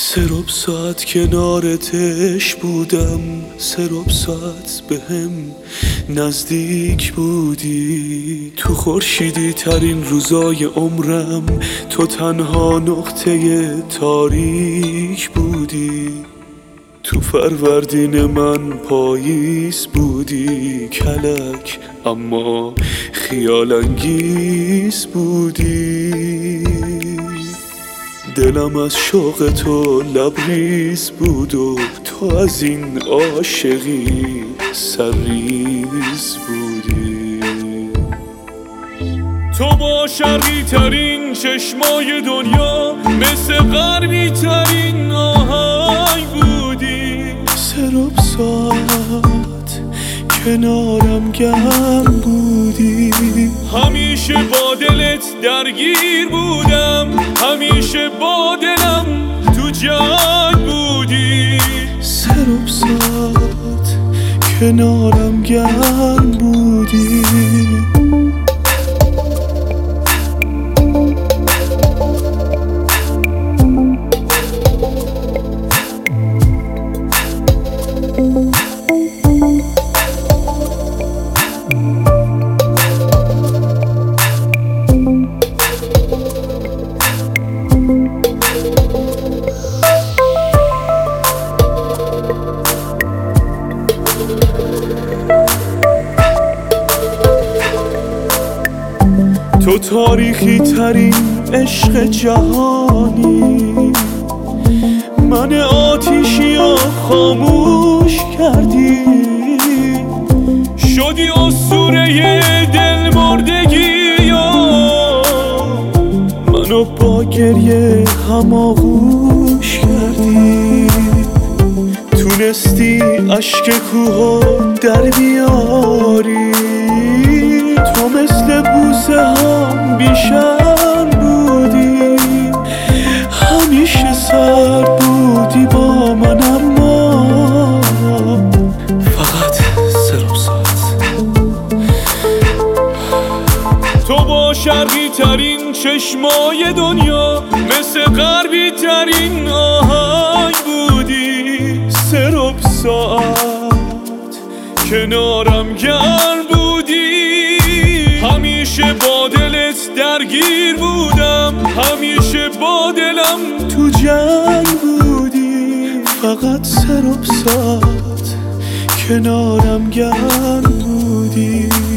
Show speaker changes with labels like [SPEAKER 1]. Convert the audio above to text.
[SPEAKER 1] سرب ساعت کنارتش بودم، سرب ساعت بهم نزدیک بودی. تو خورشیدی ترین روزای عمرم تو تنها نقطه تاریک بودی. تو فروردین من پاییز بودی کلک، اما خیال انگیز بودی. دلم از شوق تو لبریز بود و تو از این عاشقی سرریز بودی. تو با شرقی ترین چشمای دنیا مثل غربی ترین آهنگ بودی. سرب ساعت کنارم گرم بودی. همیشه با دلت درگیر بودم، همیشه با دلم تو جنگ بودی. سرب ساعت کنارم گرم بودی. تو تاریخی ترین عشق جهانی، من آتیشی رو خاموش کردی. شدی اسطوره دل مردگی، منو با گریه هماغوش کردی. تونستی اشک کوه در بیاری، تو مثل بوسه هم بیشرم بودی. همیشه سرد بودی با من، اما فقط سرب ساعت. تو با شرقی ترین چشمای دنیا مثل غربی ترین آهنگ بودی. سرب ساعت کنارم گرم بودی. همیشه با دلت درگیر بودم، همیشه با دلم تو جنگ بودی. فقط سرب ساعت کنارم گرم بودی.